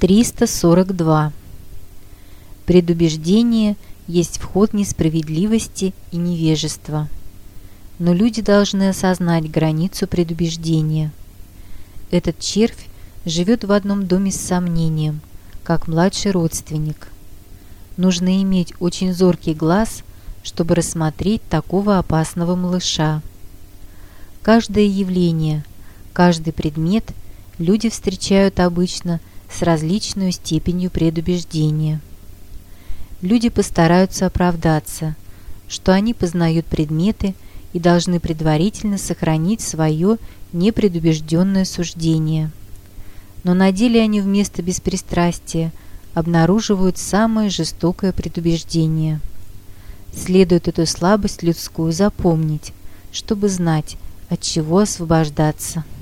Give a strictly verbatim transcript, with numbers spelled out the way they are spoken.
триста сорок два. Предубеждение есть вход несправедливости и невежества. Но люди должны осознать границу предубеждения. Этот червь живет в одном доме с сомнением, как младший родственник. Нужно иметь очень зоркий глаз, чтобы рассмотреть такого опасного малыша. Каждое явление, каждый предмет люди встречают обычно с различной степенью предубеждения. Люди постараются оправдаться, что они познают предметы и должны предварительно сохранить свое непредубежденное суждение. Но на деле они вместо беспристрастия обнаруживают самое жестокое предубеждение. Следует эту слабость людскую запомнить, чтобы знать, от чего освобождаться.